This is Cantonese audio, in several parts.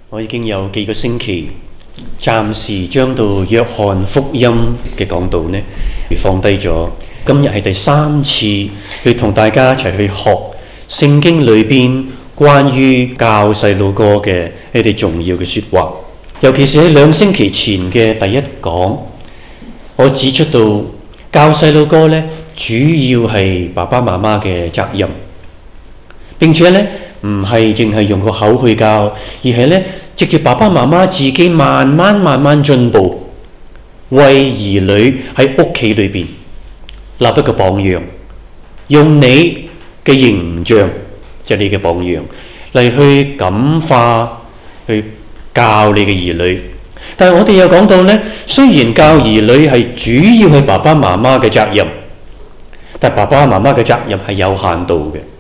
我已經有幾個星期暫時將到約翰福音嘅講道呢放低咗。今日係第3次去同大家一齊去學聖經裏邊關於教細路哥嘅一啲重要嘅說話。尤其是喺2星期前嘅第一講，我指出到教細路哥呢，主要係爸爸媽媽嘅責任，並且呢唔係淨係用個口去教，而係呢藉住爸爸媽媽自己慢慢進步，為兒女喺屋企裏邊立一個榜樣，用你嘅形象，即係你嘅榜樣嚟去感化，去教你嘅兒女。但係我哋又講到呢，雖然教兒女係主要係爸爸媽媽嘅責任，但爸爸媽媽嘅責任係有限度嘅。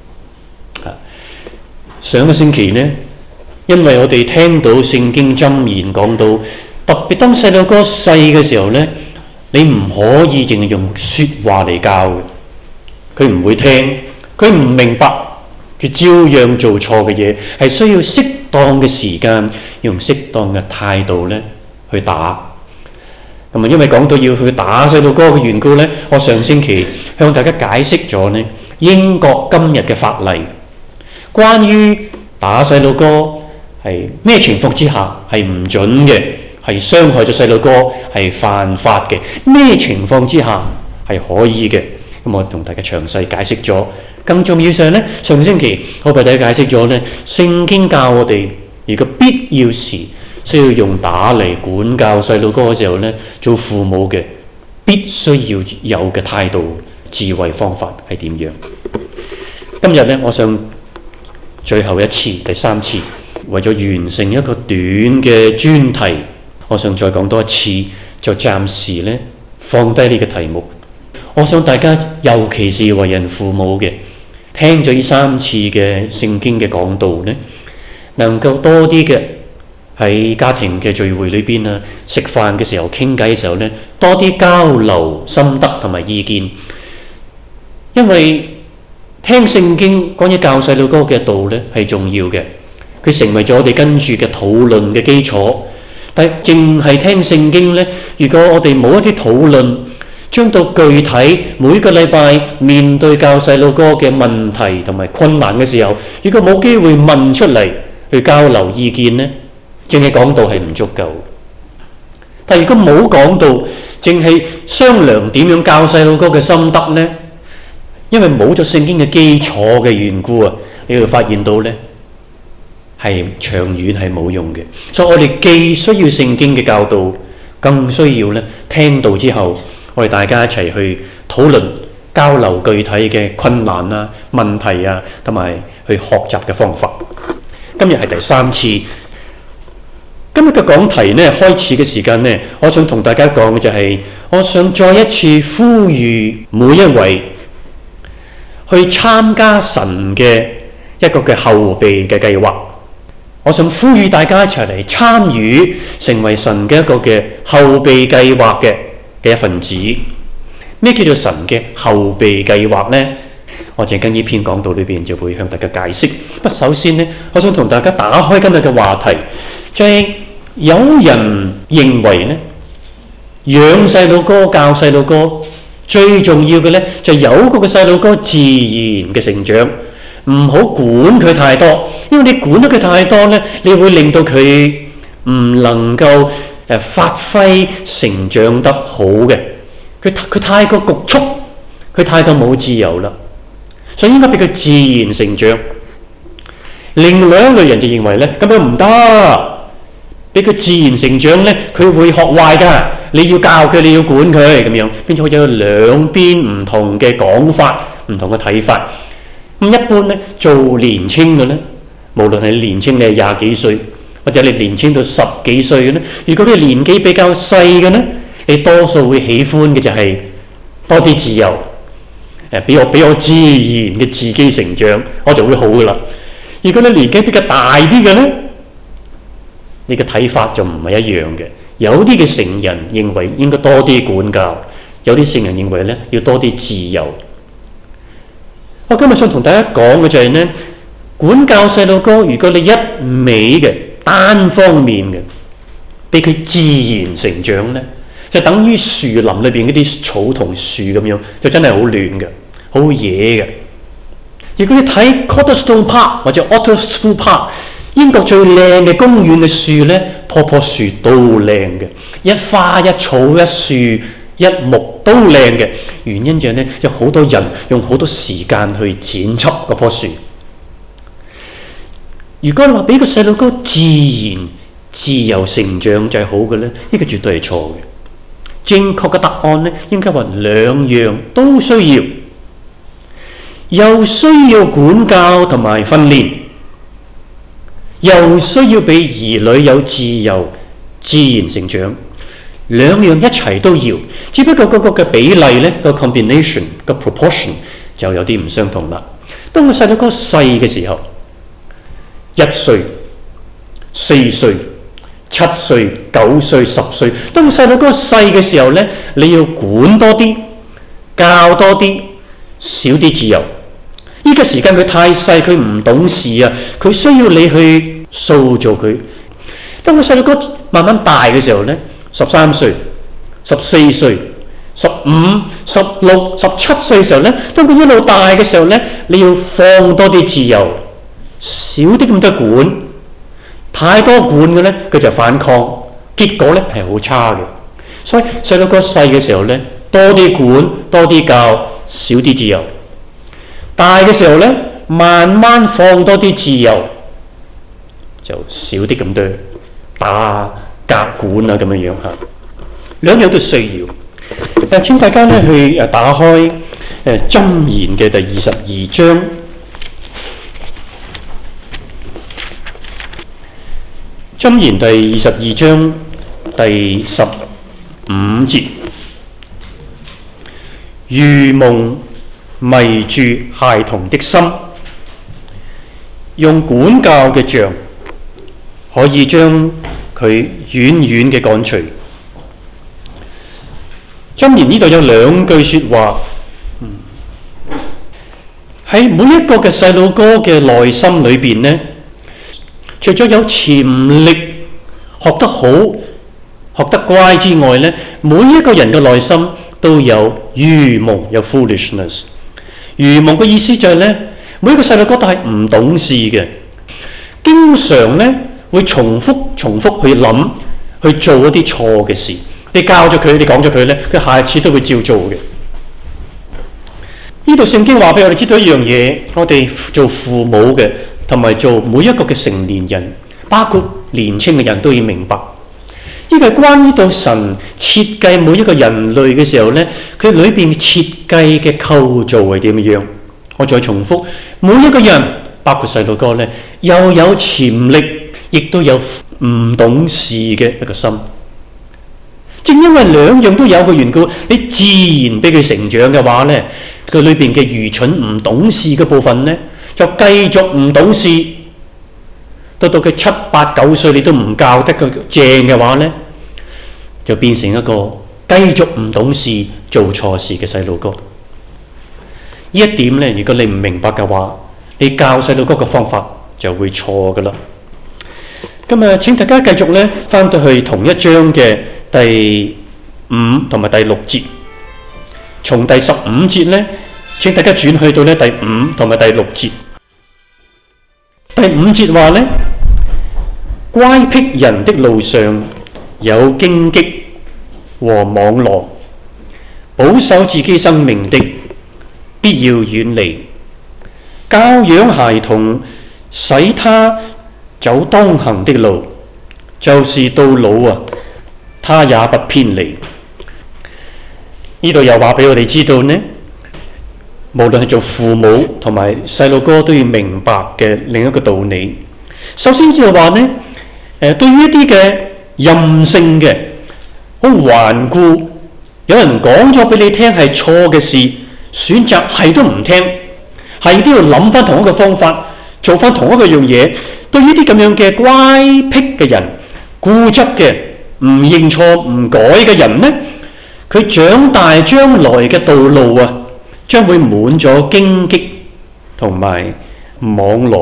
上個星期呢，因為我哋聽到聖經箴言講到，特別當細路哥細嘅時候呢，你唔可以淨係用說話嚟教嘅，佢唔會聽，佢唔明白，佢照樣做錯嘅嘢，係需要適當嘅時間，用適當嘅態度呢去打。咁啊，因為講到要去打細路哥嘅緣故呢，我上星期向大家解釋咗呢英國今日嘅法例，關於打細路哥係咩情況之下係唔準嘅，係傷害咗細路哥係犯法嘅，咩情況之下係可以嘅。咁我同大家詳細解釋咗。更重要上呢，上星期我為大家解釋咗呢，聖經教我哋如果必要時需要用打嚟管教細路哥嘅時候呢，做父母嘅必須要有嘅態度、智慧方法係點樣。今日呢，我想最後一次第3次，為咗完成一個短嘅專題，我想再講多一次，就暫時呢放低呢個題目。我想大家尤其是為人父母嘅，聽咗呢3次嘅聖經嘅講道呢，能夠多啲嘅喺家庭嘅聚會裏邊啊，食飯嘅時候傾偈嘅時候呢，多啲交流心得同埋意見。因為聽聖經關於教細路哥嘅道呢係重要嘅，佢成為咗我哋跟住嘅討論嘅基礎。但係淨係聽聖經呢，如果我哋冇一啲討論，將到具體每個禮拜面對教細路哥嘅問題同埋困難嘅時候，如果冇機會問出嚟去交流意見呢，淨係講道係唔足夠。但如果冇講道，淨係商量點樣教細路哥嘅心得呢，因為冇咗聖經嘅基礎嘅緣故啊，你會發現到呢係長遠係冇用嘅。所以我哋既需要聖經嘅教導，更需要呢聽到之後，我哋大家一齊去討論交流具體嘅困難啊、問題啊，同埋去學習嘅方法。今日係第3次，今日嘅講題呢，開始嘅時間呢，我想同大家講嘅就係，我想再一次呼籲每一位去參加神嘅一個嘅後備嘅計劃。我想呼籲大家一齊嚟參與，成為神嘅一個嘅後備計劃嘅一份子。咩叫做神嘅後備計劃呢？我陣間呢篇講道裏邊就會向大家解釋。不過首先呢，我想同大家打開今日嘅話題，就係有人認為呢，養細路哥、教細路哥最重要嘅呢，就有個細路哥自然嘅成長，唔好管佢太多，因為你管得佢太多呢，你會令到佢唔能夠發揮成長得好嘅。佢太過局促，佢太過冇自由啦，所以應該俾佢自然成長。另外一類人就認為呢，咁樣唔得，俾佢自然成長呢，佢會學壞噶。你要教佢，你要管佢，咁樣變咗有兩邊唔同嘅講法，唔同嘅睇法。咁一般呢，做年青嘅呢，無論係年青你係20幾歲，或者你年青到10幾歲嘅呢，如果你年紀比較細嘅呢，你多數會喜歡嘅就係多啲自由，俾我自然嘅自己成長，我就會好噶啦。如果你年紀比較大啲嘅呢，你嘅睇法就唔係一樣嘅。有啲嘅成人認為應該多啲管教，有啲成人認為呢要多啲自由。我今日想同大家講嘅就係呢，管教細路哥，如果你一味嘅單方面嘅，俾佢自然成長呢，就等於樹林裏邊嗰啲草同樹咁樣，就真係好亂嘅，好野嘅。如果你睇 Cottesmore Park 或者 Otterspool Park， 英國最靚嘅公園嘅樹呢，棵棵樹都靚嘅，一花一草一樹一木都靚嘅。原因就係呢，有好多人用好多時間去剪輯嗰棵樹。如果你話俾個細路哥自然自由成長就係好嘅呢，呢個絕對係錯嘅。正確嘅答案呢，應該話兩樣都需要，又需要管教同埋訓練，又需要俾兒女有自由自然成長，兩樣一齊都要。只不過嗰個嘅比例呢，個 combination 個 proportion 就有啲唔相同啦。當個細路哥細嘅時候，1歲、4歲、7歲、9歲、10歲，當個細路哥細嘅時候呢，你要管多啲，教多啲，少啲自由。呢個時間佢太細，佢唔懂事啊，佢需要你去塑造佢。當個細路哥慢慢大嘅時候呢，13歲、14歲、15、16、17歲嘅時候呢，當佢一路大嘅時候呢，你要放多啲自由，少啲咁多管。太多管嘅呢，佢就反抗，結果呢係好差嘅。所以細路哥細嘅時候呢，多啲管，多啲教，少啲自由。大嘅時候呢，慢慢放多啲自由，就少啲咁多打夾管啊咁樣樣嚇。兩樣都需要。請大家呢去打開箴言嘅第22章。箴言第22章第15節，愚蒙迷住孩童的心，用管教嘅杖可以將佢遠遠嘅趕除。箴言呢度有兩句說話，喺每一個嘅細路哥嘅內心裏邊呢，除咗有潛力學得好、學得乖之外呢，每一個人嘅內心都有愚蒙，有 foolishness。愚蒙嘅意思就係呢，每一個細路哥都係唔懂事嘅，經常呢會重複去諗，去做一啲錯嘅事。你教咗佢，你講咗佢呢，佢下次都會照做嘅。呢度聖經話俾我哋知道一樣嘢，我哋做父母嘅同埋做每一個嘅成年人，包括年輕嘅人都要明白，呢個係關於到神設計每一個人類嘅時候呢，佢裏邊設計嘅構造係點樣。我再重複，每一個人包括細路哥呢，又有潛力，亦都有唔懂事嘅一個心。正因為兩樣都有嘅緣故，你自然俾佢成長嘅話呢，佢裏邊嘅愚蠢唔懂事嘅部分呢，就繼續唔懂事，到佢7、8、9歲你都唔教得佢正嘅話呢，就變成一個繼續唔懂事、做錯事嘅細路哥。呢一點呢，如果你唔明白嘅話，你教細路哥嘅方法就會錯噶啦。咁啊，請大家繼續呢，翻到去同一章嘅第5同埋第6節，從第15節呢，請大家轉去到呢第5同埋第6節。第5節話呢，乖僻人的路上有荊棘和網羅，保守自己生命的必要遠離。教養孩童，使他走當行的路，就是到老啊，他也不偏離。呢度又話俾我哋知道呢，無論係做父母同埋細路哥都要明白嘅另一個道理。首先就話呢，對於一啲嘅任性嘅、好頑固，有人講咗俾你聽係錯嘅事，選擇係都唔聽，係都要諗翻同一個方法，做翻同一個樣嘢。對於啲咁樣嘅乖僻嘅人、固執嘅、唔認錯唔改嘅人呢，佢長大將來嘅道路啊，將會滿咗荊棘同埋網羅，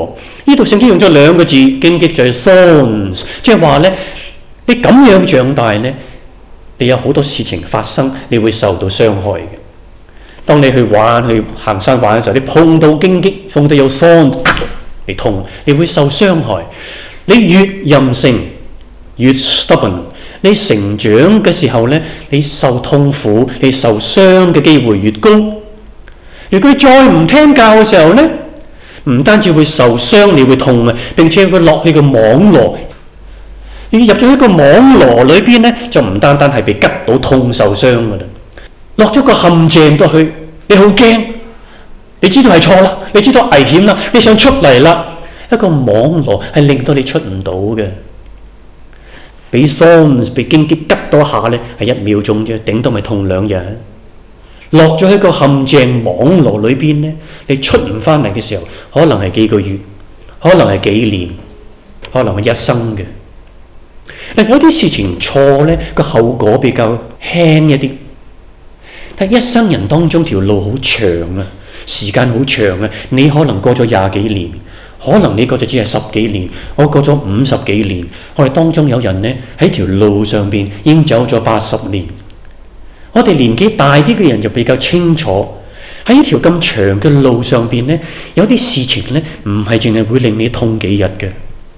呢度聖經用咗兩個字，荊棘就係 thorns， 即係話呢，你咁樣長大呢，你有好多事情發生，你會受到傷害嘅。當你去玩、去行山玩嘅時候，你碰到荊棘，碰到有 thorns，你痛，你會受傷害。你越任性，越 stubborn， 你成長嘅時候呢，你受痛苦、你受傷嘅機會越高。如果你再唔聽教嘅時候呢，唔單止會受傷，你會痛啊，並且會落去個網羅。你入咗一個網羅裏邊呢，就唔單單係被吉到痛受傷噶啦，落咗個陷阱落去，你好驚，你知道係錯啦，你知道危險啦，你想出嚟啦，一個網羅係令到你出唔到嘅。俾 thorns 被荊棘吉到下呢，係1秒鐘啫，頂多咪痛2日。落咗喺個陷阱網羅裏邊呢，你出唔翻嚟嘅時候，可能係幾個月，可能係幾年，可能係一生嘅。有啲事情錯呢，個後果比較輕一啲，但一生人當中條路好長啊，時間好長啊。你可能過咗20幾年，可能你過咗只係10幾年，我過咗50幾年。我哋當中有人呢，喺條路上邊已經走咗80年。我哋年紀大啲嘅人就比較清楚，喺呢條咁長嘅路上邊呢，有啲事情呢，唔係淨係會令你痛幾日嘅。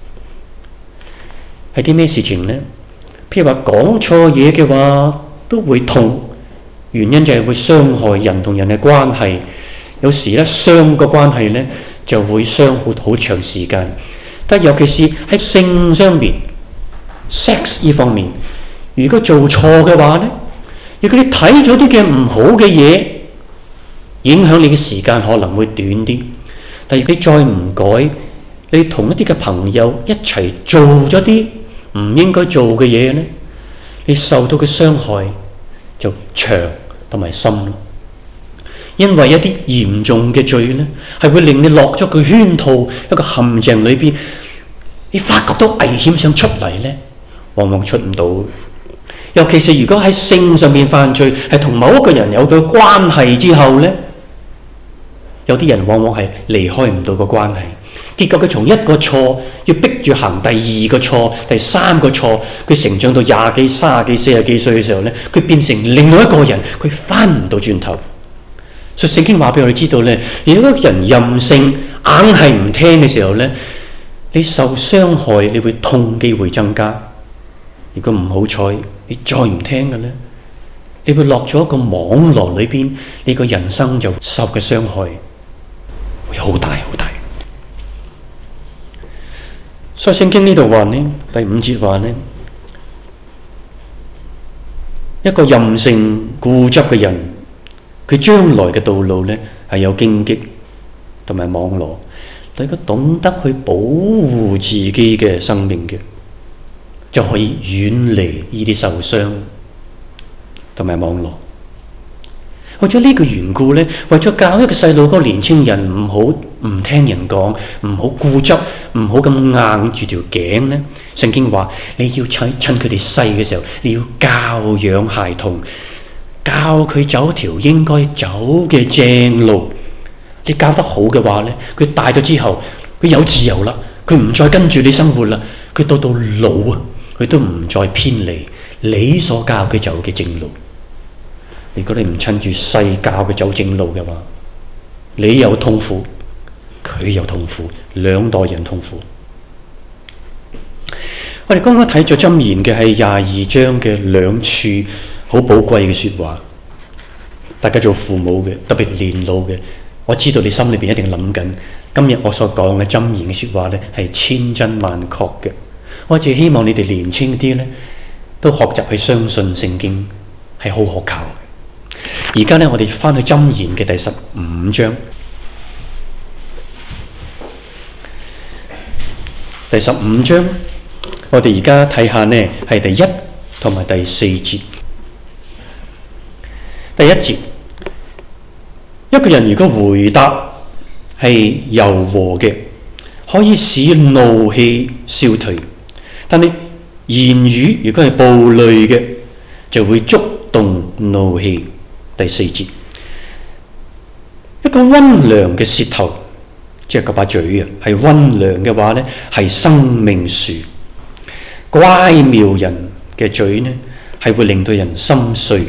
係啲咩事情呢？譬如話講錯嘢嘅話都會痛，原因就係會傷害人同人嘅關係。有時咧傷個關係呢，就會傷好長時間。但尤其是喺性上面 sex 呢方面，如果做錯嘅話呢，如果你睇咗啲嘅唔好嘅嘢，影響你嘅時間可能會短啲。但如果你再唔改，你同一啲嘅朋友一齊做咗啲唔應該做嘅嘢呢，你受到嘅傷害就長同埋深。因為一啲嚴重嘅罪呢，係會令你落咗個圈套，一個陷阱裏邊，你發覺到危險想出嚟呢，往往出唔到。尤其是如果喺性上面犯罪，係同某一個人有咗關係之後呢，有啲人往往係離開唔到個關係，結果佢從一個錯要逼住行第2個錯、第3個錯，佢成長到20幾、30幾、40幾歲嘅時候呢，佢變成另外一個人，佢翻唔到轉頭。所以聖經話俾我哋知道呢，如果一個人任性硬係唔聽嘅時候呢，你受傷害，你會痛機會增加。如果唔好彩，你再唔聽嘅呢，你會落咗一個網絡裏邊，你個人生就受嘅傷害會好大好大。所以聖經呢度話呢，第5節話呢，一個任性固執嘅人，佢將來嘅道路呢係有荊棘同埋網羅，但係佢懂得去保護自己嘅生命嘅，就可以遠離呢啲受傷同埋網絡。為咗呢個緣故呢，為咗教一個細路哥年青人唔好唔聽人講，唔好固執，唔好咁硬住條頸呢，聖經話你要趁佢哋細嘅時候，你要教養孩童，教佢走條應該走嘅正路。你教得好嘅話呢，佢大咗之後，佢有自由啦，佢唔再跟住你生活啦，佢到老啊，佢都唔再偏離你所教佢走嘅正路。如果你唔趁住細教佢走正路嘅話，你有痛苦，佢有痛苦，兩代人痛苦。我哋剛剛睇咗箴言嘅係22章嘅2處好寶貴嘅說話。大家做父母嘅，特別年老嘅，我知道你心裏邊一定諗緊，今日我所講嘅箴言嘅說話呢係千真萬確嘅。我只希望你哋年輕啲呢，都學習去相信聖經係好可靠。而家呢，我哋翻去箴言嘅第15章，第15章，我哋而家睇下呢係第1同埋第4節。第1節，一個人如果回答係柔和嘅，可以使怒氣消退；但係言語如果係暴戾嘅，就會觸動怒氣。第4節，一個溫良嘅舌頭即係嗰把嘴啊，係溫良嘅話呢，係生命樹。乖妙人嘅嘴呢，係會令到人心碎。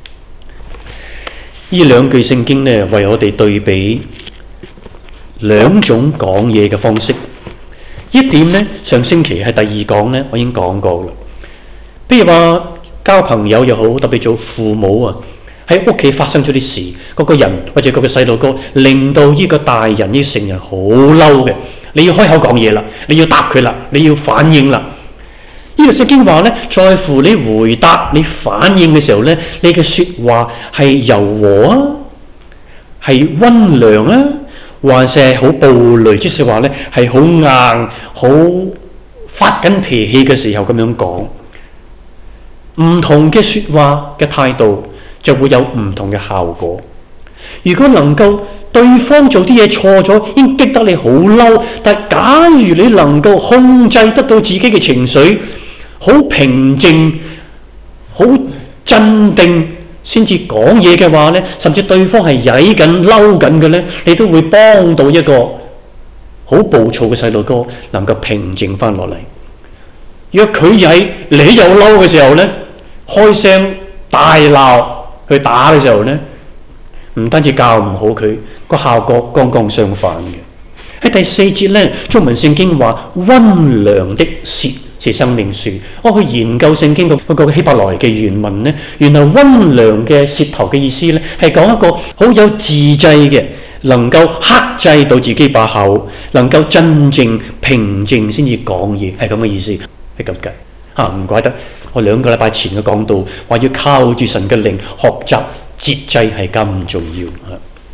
呢兩句聖經呢，為我哋對比兩種講嘢嘅方式。呢點呢，上星期係第二講呢，我已經講過啦。譬如話交朋友又好，特別做父母啊，喺屋企發生咗啲事，嗰個人或者嗰個細路哥令到呢個大人呢成人好嬲嘅，你要開口講嘢啦，你要答佢啦，你要反應啦。呢度聖經話呢，在乎你回答你反應嘅時候呢，你嘅說話係柔和啊，係溫良啊，還是係好暴戾，即係話呢係好硬、好發緊脾氣嘅時候咁樣講。唔同嘅說話嘅態度就會有唔同嘅效果。如果能夠對方做啲嘢錯咗，已經激得你好嬲，但假如你能夠控制得到自己嘅情緒，好平靜、好鎮定，先至講嘢嘅話呢，甚至對方係曳緊、嬲緊嘅呢，你都會幫到一個好暴躁嘅細路哥能夠平靜翻落嚟。若佢曳，你又嬲嘅時候呢，開聲大鬧去打嘅時候呢，唔單止教唔好佢，個效果剛剛相反嘅。喺第4節呢，中文聖經話溫良的舌是生命樹。我去研究聖經嗰個希伯來嘅原文呢，原來溫良嘅舌頭嘅意思呢，係講一個好有自制嘅，能夠克制到自己把口，能夠真正平靜先至講嘢，係咁嘅意思，係咁解嚇。唔怪得我2個禮拜前嘅講到話要靠住神嘅靈學習節制係咁重要嚇。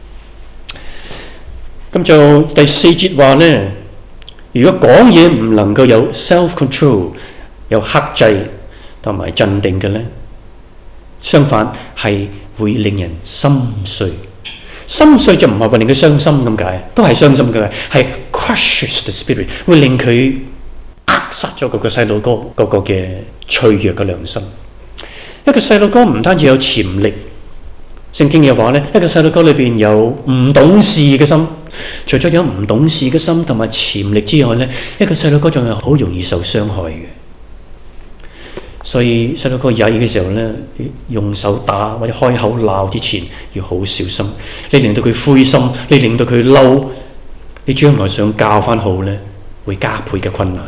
咁就第4節話呢，如果講嘢唔能夠有 self-control， 有克制同埋鎮定嘅呢，相反係會令人心碎。心碎就唔係話令佢傷心咁解，都係傷心嘅，係 crushes the spirit， 會令佢扼殺咗嗰個細路哥嗰個嘅脆弱嘅良心。一個細路哥唔單止有潛力，聖經嘅話呢，一個細路哥裏邊有唔懂事嘅心。除咗有唔懂事嘅心同埋潛力之外呢，一個細路哥仲係好容易受傷害嘅。所以細路哥曳嘅時候呢，用手打或者開口鬧之前要好小心。你令到佢灰心，你令到佢嬲，你將來想教翻好呢，會加倍嘅困難。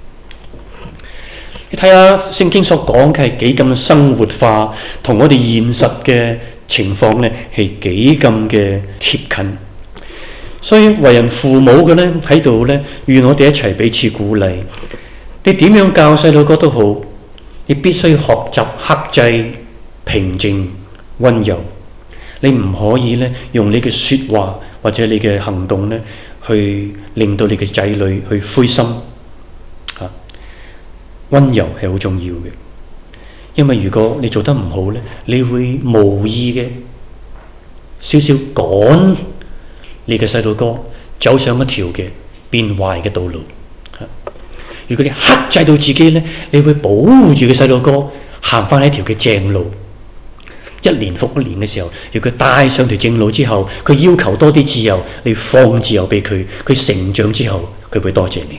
你睇下聖經所講嘅係幾咁生活化，同我哋現實嘅情況呢係幾咁嘅貼近。所以為人父母嘅呢喺度呢，願我哋一齊彼此鼓勵。你點樣教細路哥都好，你必須學習克制、平靜、溫柔。你唔可以呢用你嘅說話或者你嘅行動呢去令到你嘅仔女去灰心。溫柔係好重要嘅，因為如果你做得唔好呢，你會無意嘅少少趕你嘅細路哥走上一條嘅變壞嘅道路。如果你克制到自己呢，你會保護住嘅細路哥行翻一條嘅正路。一年復一年嘅時候，如果佢帶上條正路之後，佢要求多啲自由，你放自由俾佢，佢成長之後，佢會多謝你。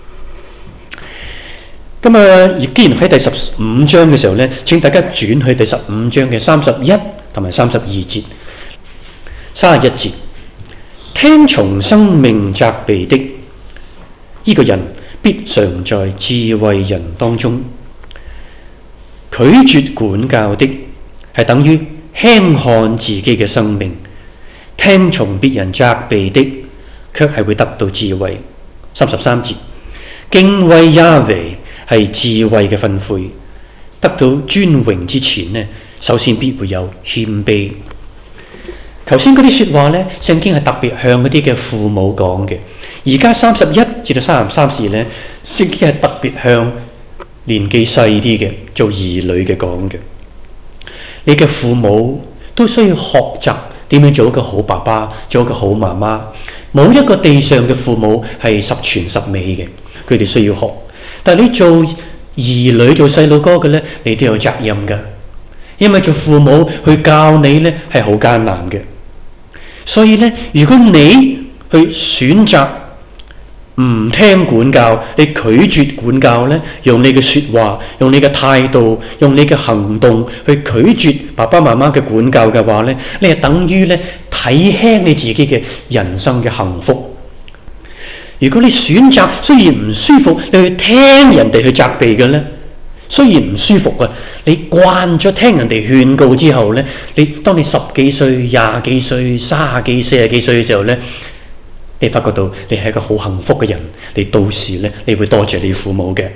咁而既然喺第15章嘅時候呢，請大家轉去第15章嘅31同埋32節。31節，聽從生命責備的，呢個人必常在智慧人當中；拒絕管教的，係等於輕看自己嘅生命；聽從別人責備的，卻係會得到智慧。33節，敬畏亞維係智慧嘅訓誨，得到尊榮之前呢，首先必會有謙卑。頭先嗰啲說話呢，聖經係特別向嗰啲嘅父母講嘅。而家31至到33節呢，聖經係特別向年紀細啲嘅做兒女嘅講嘅。你嘅父母都需要學習點樣做一個好爸爸，做一個好媽媽。冇一個地上嘅父母係十全十美嘅，佢哋需要學。但係你做兒女做細路哥嘅呢，你都有責任噶，因為做父母去教你呢係好艱難嘅。所以呢，如果你去選擇唔聽管教，你拒絕管教呢，用你嘅說話，用你嘅態度，用你嘅行動去拒絕爸爸媽媽嘅管教嘅話呢，你係等於呢睇輕你自己嘅人生嘅幸福。如果你選擇雖然唔舒服，你去聽人哋去責備嘅呢，雖然唔舒服啊，你慣咗聽人哋勸告之後呢，當你10幾歲、20幾歲、30幾、40幾歲嘅時候呢，你發覺到你係一個好幸福嘅人，你到時呢，你會多謝你父母嘅，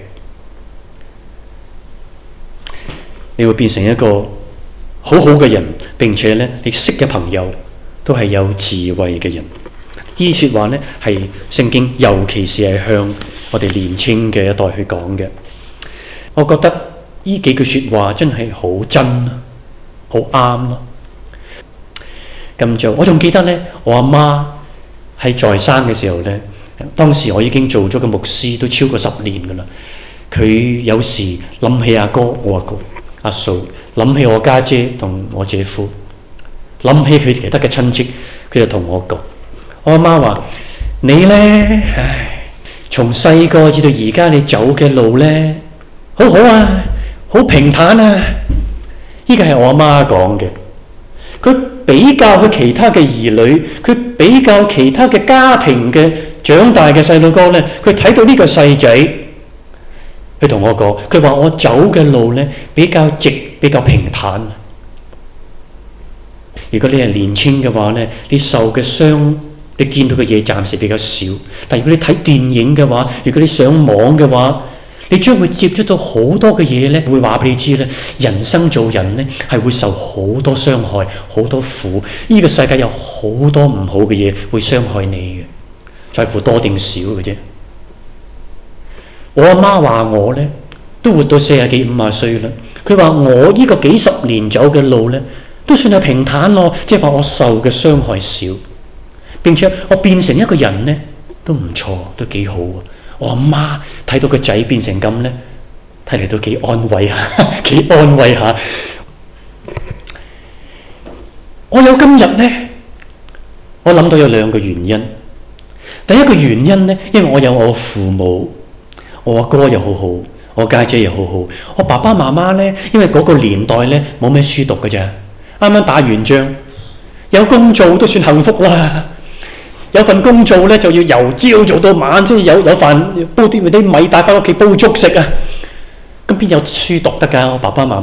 你會變成一個好好嘅人，並且呢，你識嘅朋友都係有智慧嘅人。呢啲說話呢，係聖經，尤其是係向我哋年輕嘅一代去講嘅。我覺得呢幾句說話真係好真，好啱咯。咁就我仲記得呢，我阿媽喺在生嘅時候呢，當時我已經做咗個牧師都超過10年噶啦。佢有時諗起阿哥，我阿哥、阿嫂，諗起我家姐同我姐夫，諗起佢其他嘅親戚，佢就同我講。我阿媽話：你呢，從細個至到而家你走嘅路呢，好好啊，好平坦啊。呢個係我阿媽講嘅。佢比較佢其他嘅兒女，佢比較其他嘅家庭嘅長大嘅細路哥呢，佢睇到呢個細仔，佢同我講，佢話我走嘅路呢，比較直，比較平坦。如果你係年輕嘅話呢，你受嘅傷，你見到嘅嘢暫時比較少，但如果你睇電影嘅話，如果你上網嘅話，你將會接觸到好多嘅嘢呢，會話俾你知呢，人生做人呢係會受好多傷害，好多苦。呢個世界有好多唔好嘅嘢會傷害你嘅，在乎多定少嘅啫。我阿媽話我呢都活到40幾50歲啦，佢話我呢個幾十年走嘅路呢都算係平坦咯，即係話我受嘅傷害少。並且我變成一個人呢，都唔錯，都幾好啊！我阿媽睇到個仔變成咁呢，睇嚟都幾安慰下，幾安慰下。我有今日呢，我諗到有2個原因。第一個原因呢，因為我有我父母，我阿哥又好好，我家姐又好好，我爸爸媽媽呢，因為嗰個年代呢冇咩書讀嘅咋，啱啱打完仗，有工做都算幸福啦。有份工做咧，就要由朝做到晚，先有飯煲啲米帶翻屋企煲粥食啊！咁邊有書讀得㗎？我爸爸媽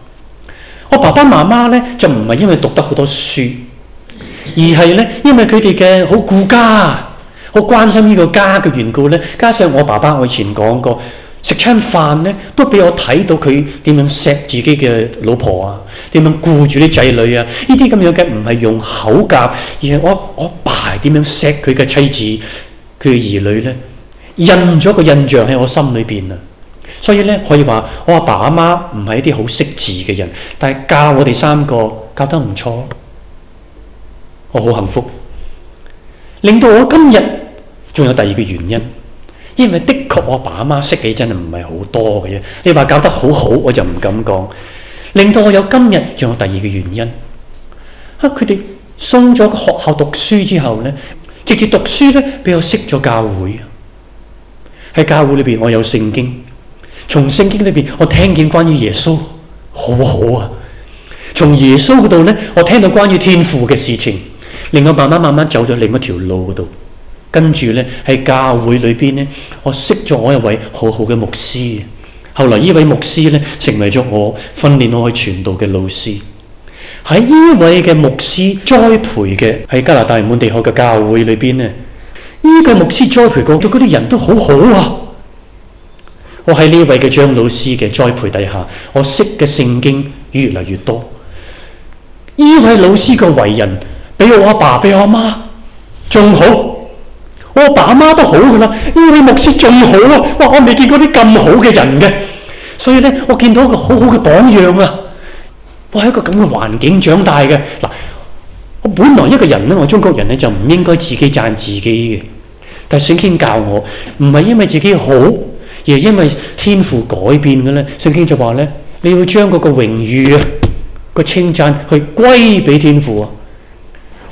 媽咧就唔係因為讀得好多書，而係咧因為佢哋嘅好顧家，好關心呢個家嘅緣故咧。加上我爸爸，我以前講過，食餐飯咧都俾我睇到佢點樣錫自己嘅老婆啊，點樣顧住啲仔女啊。呢啲咁樣嘅唔係用口教，而係我爸點樣錫佢嘅妻子、佢嘅兒女咧，印咗個印象喺我心裏邊啊。所以咧可以話，我阿爸阿媽唔係一啲好識字嘅人，但係教我哋3個教得唔錯，我好幸福。令到我今日仲有第2個原因。因為的確我爸阿媽識嘅真係唔係好多嘅啫，你話教得好好我就唔敢講。令到我有今日仲有第2個原因，佢哋送咗個學校讀書之後呢，直接讀書呢俾我識咗教會。喺教會裏邊我有聖經，從聖經裏邊我聽見關於耶穌，好好啊。從耶穌嗰度呢，我聽到關於天父嘅事情，令我慢慢走咗另一條路嗰度。跟住呢，喺教會裏邊呢，我識咗我一位好好嘅牧師。後來呢位牧師呢，成為咗我訓練我去傳道嘅老師。喺呢位嘅牧師栽培嘅喺加拿大滿地可嘅教會裏邊呢，呢個牧師栽培過嘅嗰啲人都好好啊。我喺呢位嘅張老師嘅栽培底下，我識嘅聖經越嚟越多。呢位老師嘅為人比我阿爸比我阿媽仲好。我爸媽都好噶啦，呢位牧師仲好啊！哇，我未見過啲咁好嘅人嘅，所以咧，我見到一個好好嘅榜樣啊！我喺一個咁嘅環境長大嘅。嗱，我本來一個人咧，我中國人咧就唔應該自己讚自己嘅，但係聖經教我，唔係因為自己好，而係因為天父改變嘅咧。聖經就話咧，你要將嗰個榮譽啊、個稱讚去歸俾天父啊！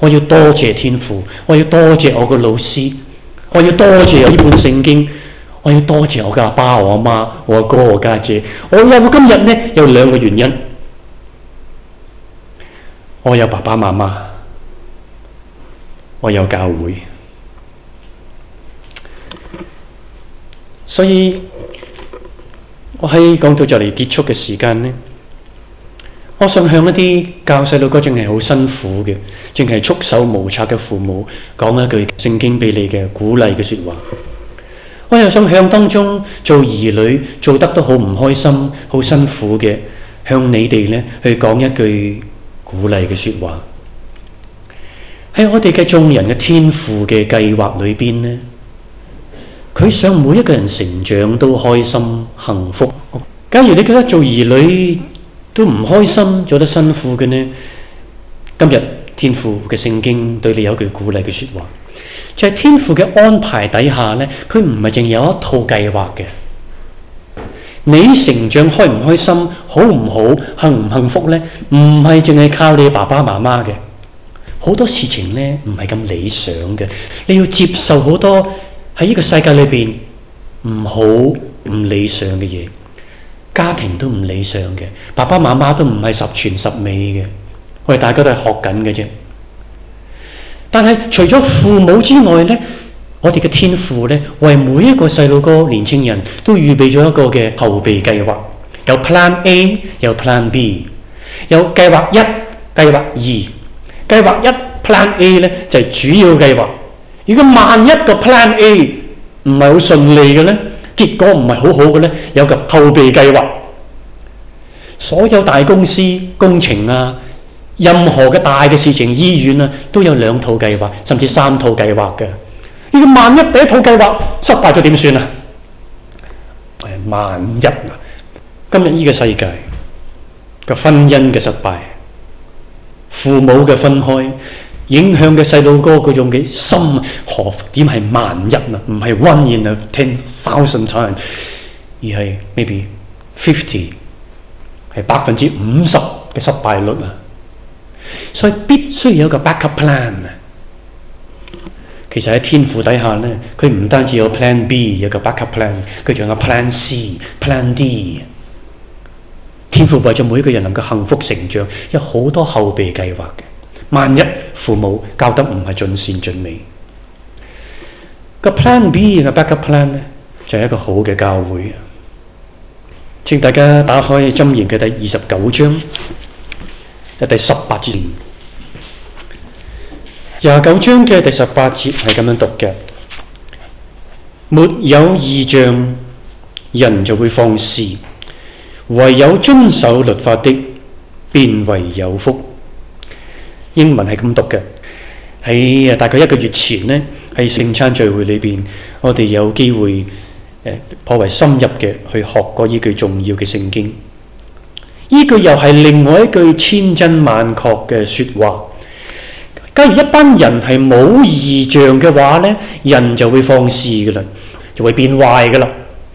我要多謝天父，我要多謝我個老師，我要多謝有呢本聖經，我要多謝我嘅阿爸、我阿媽、我阿哥、我家姐。我有今日呢，有兩個原因。我有爸爸媽媽，我有教會。所以我喺講到就嚟結束嘅時間呢，我想向一啲教細路哥正係好辛苦嘅，正係束手無策嘅父母講一句聖經俾你嘅鼓勵嘅說話。我又想向當中做兒女做得都好唔開心、好辛苦嘅，向你哋呢去講一句鼓勵嘅說話。喺我哋嘅眾人嘅天父嘅計劃裏邊呢，佢想每一個人成長都開心幸福。假如你覺得做兒女都唔開心，做得辛苦嘅呢，今日天父嘅聖經對你有句鼓勵嘅說話，就係天父嘅安排底下呢，佢唔係淨有一套計劃嘅。你成長開唔開心，好唔好，幸唔幸福呢？唔係淨係靠你爸爸媽媽嘅。好多事情呢唔係咁理想嘅，你要接受好多喺呢個世界裏邊唔好唔理想嘅嘢。家庭都唔理想嘅，爸爸媽媽都唔係十全十美嘅，我哋大家都係學緊嘅啫。但係除咗父母之外呢，我哋嘅天父呢，為每一個細路哥、年青人都預備咗一個嘅後備計劃，有 Plan A， 有 Plan B， 有計劃1、計劃2。計劃1 Plan A 呢就係主要計劃。如果萬一個 Plan A 唔係好順利嘅呢，結果唔係好好嘅呢，有個後備計劃。所有大公司工程啊，任何嘅大嘅事情，醫院啊，都有2套計劃，甚至3套計劃嘅。如果萬一第一套計劃失敗咗點算啊？萬一啊，今日呢個世界嘅婚姻嘅失敗，父母嘅分開，影響嘅細路哥嗰種嘅心，何點係萬一啊？唔係 one in a 10,000 times， 而係 maybe 50， 係50%嘅失敗率啊！所以必須有一個 backup plan 啊！其實喺天父底下呢，佢唔單止有 plan B， 有個 backup plan， 佢仲有 plan C、plan D。天父為咗每一個人能夠幸福成長，有好多後備計劃嘅。萬一父母教得唔係盡善盡美，個 plan B 嘅 backup plan 呢，就係一個好嘅教會。請大家打開箴言嘅第29章第18節。29章嘅第18節係咁樣讀嘅：沒有異象，人就會放肆；唯有遵守律法的，便為有福。英文係咁讀嘅。喺大概1個月前呢，喺聖餐聚會裏邊，我哋有機會頗為深入嘅去學過呢句重要嘅聖經。呢句又係另外一句千真萬確嘅說話。假如一班人係冇異象嘅話呢，人就會放肆噶啦，就會變壞噶啦。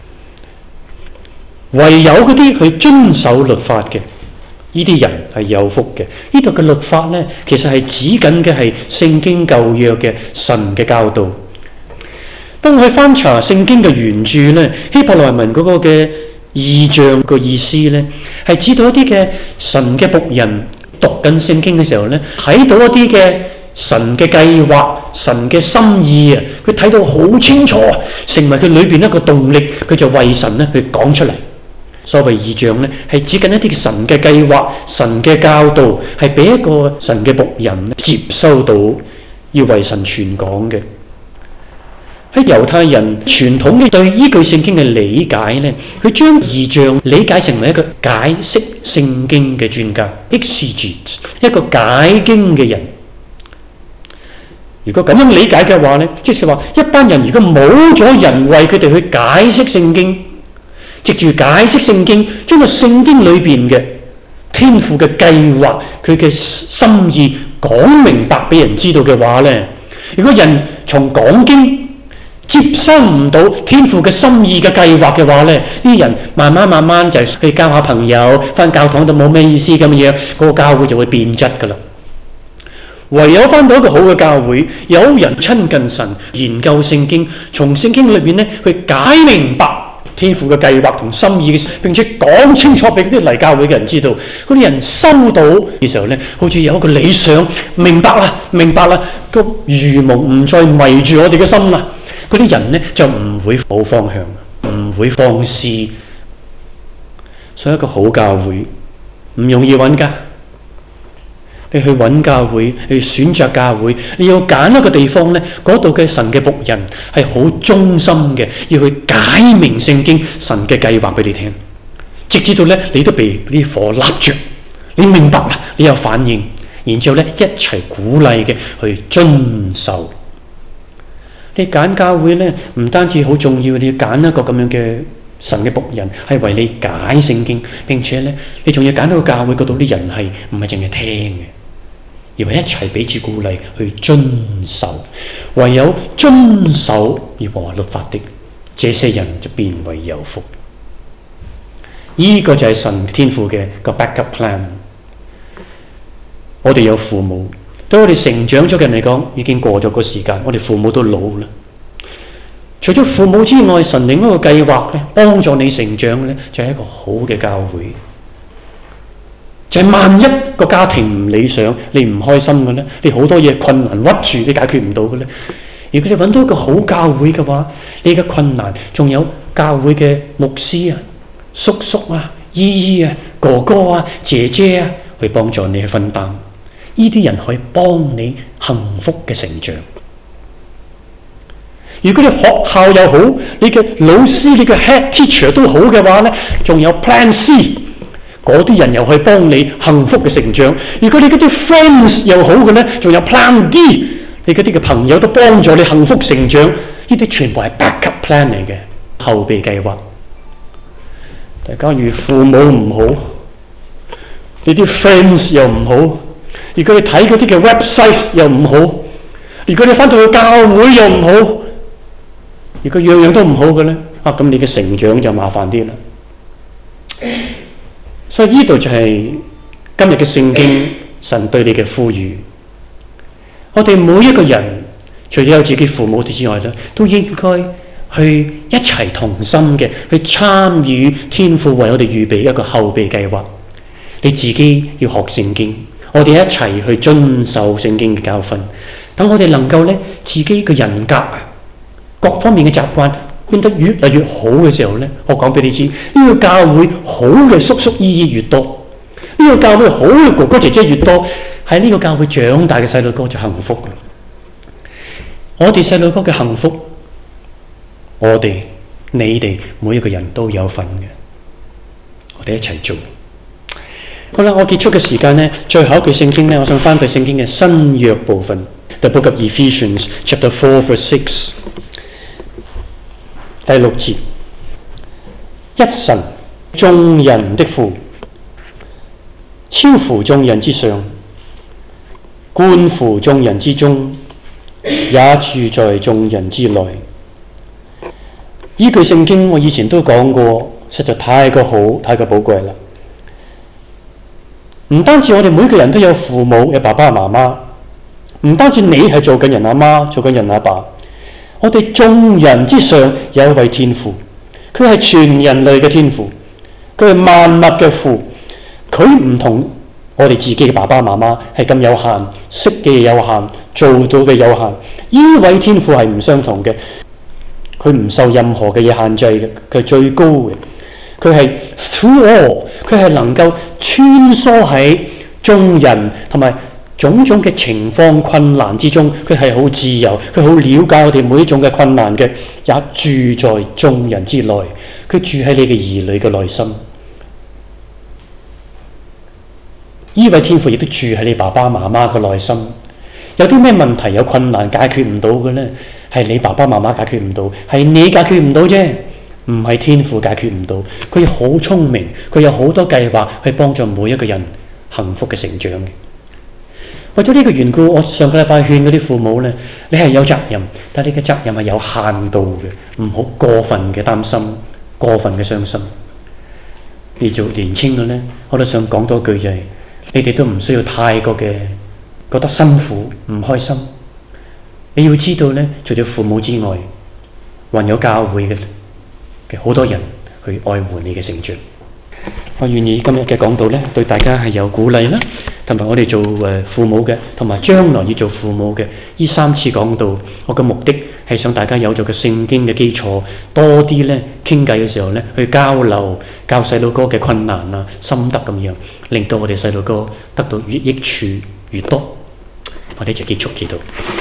唯有嗰啲去遵守律法嘅，呢啲人係有福嘅。呢度嘅律法呢，其實係指緊嘅係聖經舊約嘅神嘅教導。當我去翻查聖經嘅原著呢，希伯來文嗰個嘅異象個意思呢，係指到一啲嘅神嘅僕人讀緊聖經嘅時候呢，睇到一啲嘅神嘅計劃、神嘅心意啊，佢睇到好清楚，成為佢裏邊一個動力，佢就為神呢去講出嚟。所謂異象呢，係指緊一啲神嘅計劃、神嘅教導，係俾一個神嘅僕人接收到，要為神傳講嘅。喺猶太人傳統嘅對依句聖經嘅理解呢，佢將異象理解成為一個解釋聖經嘅專家 exegete， 一個解經嘅人。如果咁樣理解嘅話呢，即係話一班人如果冇咗人為佢哋去解釋聖經，藉住解釋聖經，將個聖經裏邊嘅天父嘅計劃、佢嘅心意講明白俾人知道嘅話呢，如果人從講經接收唔到天父嘅心意嘅計劃嘅話呢，啲人慢慢就去交下朋友，返教堂都冇咩意思咁樣，嗰個教會就會變質噶啦。 唯有返到一個好嘅教會，有人親近神，研究聖經，從聖經裏邊咧去解明白天父嘅計劃同心意嘅，並且講清楚俾嗰啲嚟教會嘅人知道。嗰啲人收到嘅時候咧，好似有一個理想，明白啦，個愚蒙唔再迷住我哋嘅心啦。嗰啲人咧就唔會冇方向，唔會放肆。所以一個好教會唔容易揾㗎。你去揾教會，你選擇教會，你要揀一個地方呢，嗰度嘅神嘅僕人係好忠心嘅，要去解明聖經神嘅計劃俾你聽，直至到呢，你都被呢火焫着，你明白啦，你有反應，然之後呢一齊鼓勵嘅去遵守。你揀教會呢，唔單止好重要，你要揀一個咁樣嘅神嘅僕人，係為你解聖經，並且呢，你仲要揀到個教會嗰度啲人係唔係淨係聽嘅，而係一齊彼此鼓勵去遵守。唯有遵守耶和華律法的，這些人就變為有福。呢個就係神天父嘅個 backup plan。我哋有父母，對我哋成長咗嘅人嚟講，已經過咗個時間，我哋父母都老啦。除咗父母之外，神另一個計劃咧，幫助你成長咧，就係一個好嘅教會。就係萬一個家庭唔理想，你唔開心嘅咧，你好多嘢困難屈住，你解決唔到嘅咧。如果你揾到一個好教會嘅話，你嘅困難仲有教會嘅牧師啊、叔叔啊、姨姨啊、哥哥啊、姐姐啊，去幫助你去分擔。呢啲人可以幫你幸福嘅成長。如果你學校又好，你嘅老師、你嘅 head teacher 都好嘅話咧，仲有 Plan C， 嗰啲人又可以幫你幸福嘅成長。如果你嗰啲 friends 又好嘅咧，仲有 Plan D， 你嗰啲嘅朋友都幫助你幸福成長。呢啲全部係 backup plan 嚟嘅，後備計劃。但假如父母唔好，你啲 friends 又唔好，如果你睇嗰啲嘅 website 又唔好，如果你返到去教會又唔好，如果樣樣都唔好嘅咧，咁你嘅成長就麻煩啲啦。所以呢度就係今日嘅聖經神對你嘅呼籲。我哋每一個人，除咗有自己父母之外咧，都應該去一齊同心嘅去參與天父為我哋預備一個後備計劃。你自己要學聖經，我哋一齊去遵守聖經嘅教訓，等我哋能夠咧自己嘅人格各方面嘅習慣變得越嚟越好嘅時候咧，我講俾你知，呢個教會好嘅叔叔姨姨越多，呢個教會好嘅哥哥姐姐越多，喺呢個教會長大嘅細路哥就幸福噶啦。我哋細路哥嘅幸福，我哋你哋每一個人都有份嘅，我哋一齊做。好啦，我結束嘅時間呢，最後一句聖經呢，我想翻對聖經嘅新約部分 ，The Book of Ephesians, Chapter 4, Verse 6。第6節，一神眾人的父，超乎眾人之上，觀乎眾人之中，也住在眾人之內。呢句聖經我以前都講過，實在太過好，太過寶貴啦。唔單止我哋每個人都有父母，有爸爸媽媽，唔單止你係做緊人阿媽，做緊人阿爸。我哋眾人之上有一位天父，佢係全人類嘅天父，佢係萬物嘅父，佢唔同我哋自己嘅爸爸媽媽係咁有限，識嘅嘢有限，做到嘅有限。呢位天父係唔相同嘅，佢唔受任何嘅嘢限制嘅，佢係最高嘅，佢係 through all， 佢係能夠穿梭喺眾人同埋種種嘅情況困難之中，佢係好自由，佢好了解我哋每一種嘅困難嘅，也住在眾人之內。佢住喺你嘅兒女嘅內心。呢位天父亦都住喺你爸爸媽媽嘅內心。有啲咩問題有困難解決唔到嘅呢？係你爸爸媽媽解決唔到，係你解決唔到啫，唔係天父解決唔到。佢好聰明，佢有好多計劃去幫助每一個人幸福嘅成長嘅。為咗呢個緣故，我上個禮拜勸嗰啲父母呢，你係有責任，但係你嘅責任係有限度嘅，唔好過分嘅擔心，過分嘅傷心。你做年青嘅呢，我都想講多句就係，你哋都唔需要太過嘅覺得辛苦唔開心，你要知道呢，除咗父母之外，還有教會嘅好多人去愛護你嘅成長。我願意今日嘅講道呢，對大家係有鼓勵啦，同埋我哋做父母嘅，同埋將來要做父母嘅，呢3次講道，我嘅目的係想大家有咗個聖經嘅基礎，多啲呢傾偈嘅時候呢，去交流教細路哥嘅困難啊、心得咁樣，令到我哋細路哥得到越益處越多。我哋就結束祈禱。